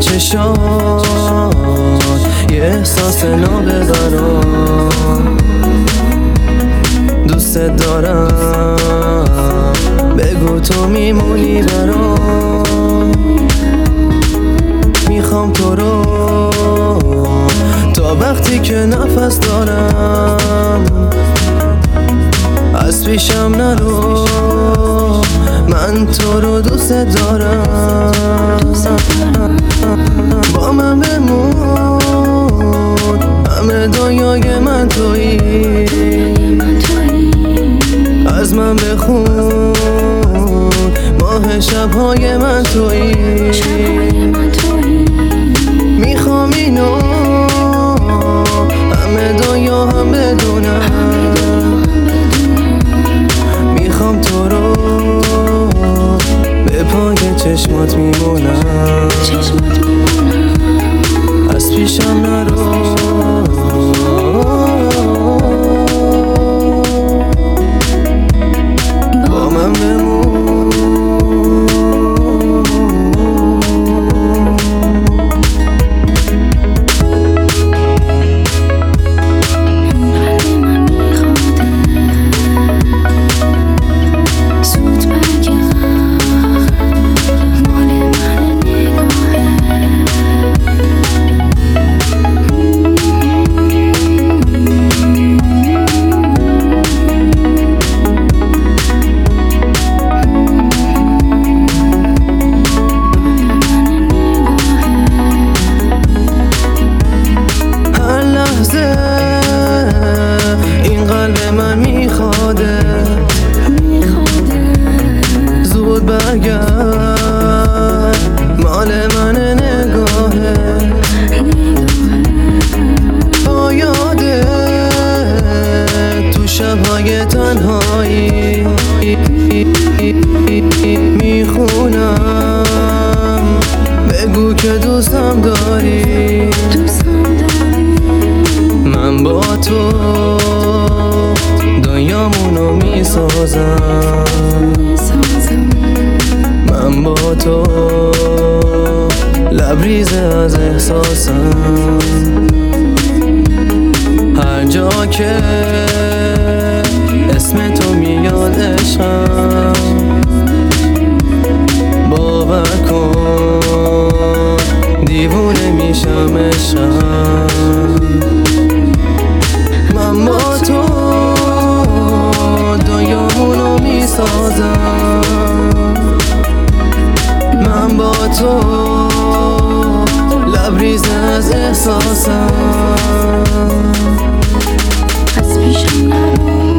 چشات یه احساس ناببرم، دوست دارم بگو تو میمونی برام. میخوام تو رو تا وقتی که نفس دارم، از پیشم نرو من تو رو دوست دارم. با من بمون همه دنیای من تویی، از من بخون ماه شبهای من تویی. میخوام اینو همه دنیا هم بدونم، میخوام تو رو به پای چشمات میمونم، از پیشم نرو. با من بمون این قلب من میخواده، زود برگرد مال من نگاهه. با یاده تو شبهای تنهایی میخونم بگو که دوستم داری. من با تو دنیامونو میسازم، من با تو لبریز از احساسم. هر جا که اسم تو میاد عشقم، باور کن دیوونه میشم عشقم. من با تو دنیامونو میسازم، من با تو لبریز از احساسم، از پیشم نرو.